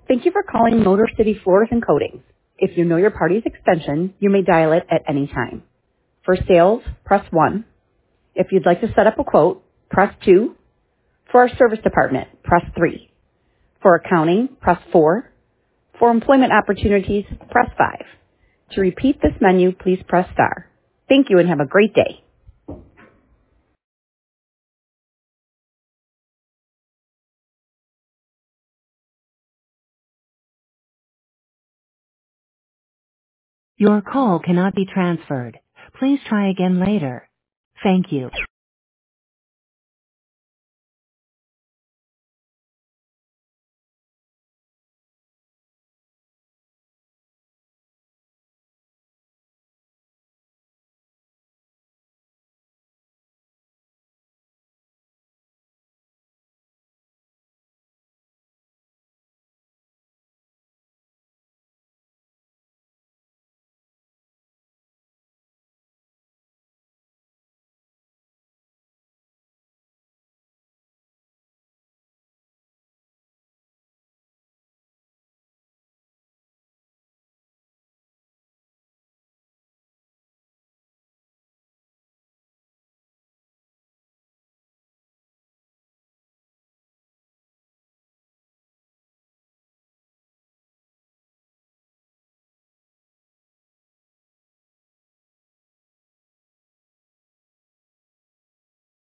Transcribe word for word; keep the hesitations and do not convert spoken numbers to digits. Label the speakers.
Speaker 1: Thank you for calling Motor City Floors and Coatings. If you know your party's extension, you may dial it at any time. For sales, press one. If you'd like to set up a quote, press two. For our service department, press three. For accounting, press four. For employment opportunities, press five. To repeat this menu, please press star. Thank you and have a great day.
Speaker 2: Your call cannot be transferred. Please try again later. Thank you.